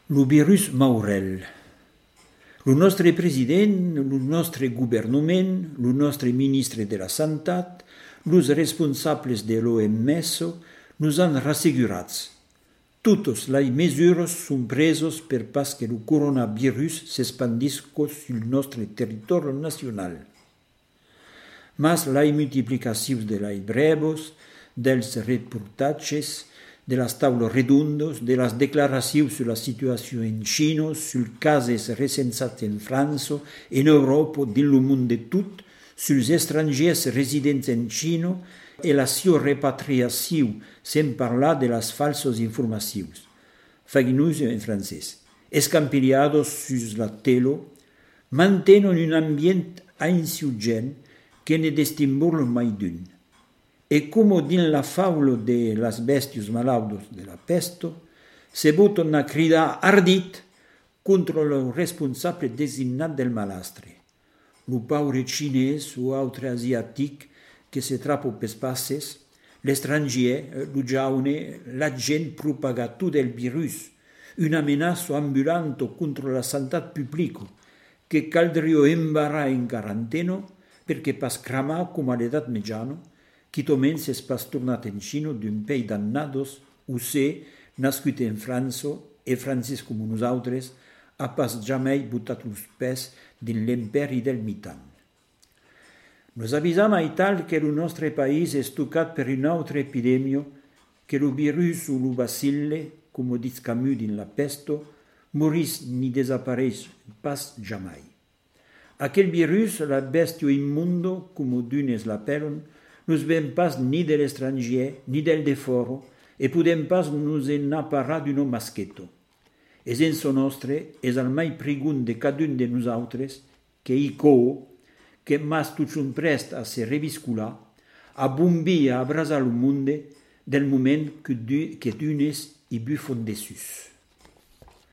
Lo virus Maurel. Lo nostre president, lo nostre gouvernement, lo nostre ministre de la Santat, los responsables de l'OMS nos han rassegurats. Totes les mesures són preses per pas que el coronavirus s'expandisca sul nostre territori nacional. Mas la multiplicació de les breves, dels reportatges, de las taules redondes, de las declaracions sur la situació en Xina, sul casos recensats en França, en Europa, dins el món de tot, suls estrangers residents en Xina e la seva repatriació, sem parlar de les falses informacions. Fagnus en francès. Escampiliados sus la tele, mantenen un ambient ansiogène que ne distinguono mai d'un. E come din la faula de las bestias malaudas de la pesto, se botan a cridar ardit contra el responsable designat del malastre. Lo paure xinès o altre asiatic que se trappa pes passes, l'estranger, lo jaune, la gent propaga tot el virus, una amenaça ambulante contra la santat publica, que caldria embarrar en quarantena perché pas cramar com a l'edat mitjana, qui tomen s'es pas tornat en Xina d'un pays damnados, o sé, nascut en França, e francès com nosaltres, ha pas jamais botat los pès din l'imperi del mitan. Nos avisam a tal que el nostre país és tocat per una altra epidèmia, que el virus o el bacille, com dit Camus din la pesto, morís ni desapareix pas jamais. Aquel virus, la bestia immundo, com d'unes l'apellen, nos ven pas ni de l'estranger, ni del de fora, e podem pas nos enaparar d'una masqueta. Es en so nostre, es al mai pregun de cadun de nosaltres, que hi coo, que mas tot son prest a se reviscular, a bombir, a abrasar el monde, del moment que d'unes hi bufon dessus.